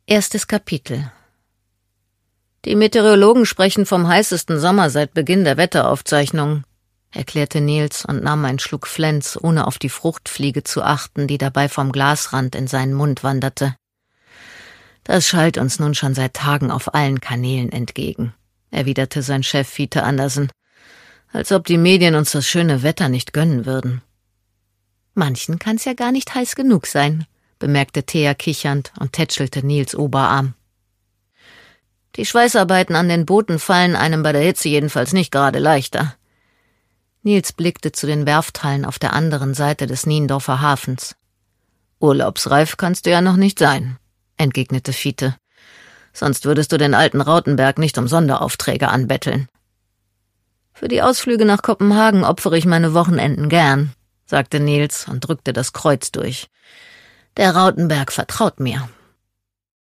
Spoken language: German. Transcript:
1. Kapitel. Die Meteorologen sprechen vom heißesten Sommer seit Beginn der Wetteraufzeichnungen, erklärte Nils und nahm einen Schluck Flens, ohne auf die Fruchtfliege zu achten, die dabei vom Glasrand in seinen Mund wanderte. Das schallt uns nun schon seit Tagen auf allen Kanälen entgegen, erwiderte sein Chef Fiete Andersen, als ob die Medien uns das schöne Wetter nicht gönnen würden. Manchen kann's ja gar nicht heiß genug sein, bemerkte Thea kichernd und tätschelte Nils Oberarm. Die Schweißarbeiten an den Booten fallen einem bei der Hitze jedenfalls nicht gerade leichter. Nils blickte zu den Werfthallen auf der anderen Seite des Niendorfer Hafens. Urlaubsreif kannst du ja noch nicht sein, entgegnete Fiete. Sonst würdest du den alten Rautenberg nicht um Sonderaufträge anbetteln. Für die Ausflüge nach Kopenhagen opfere ich meine Wochenenden gern, sagte Nils und drückte das Kreuz durch. Der Rautenberg vertraut mir.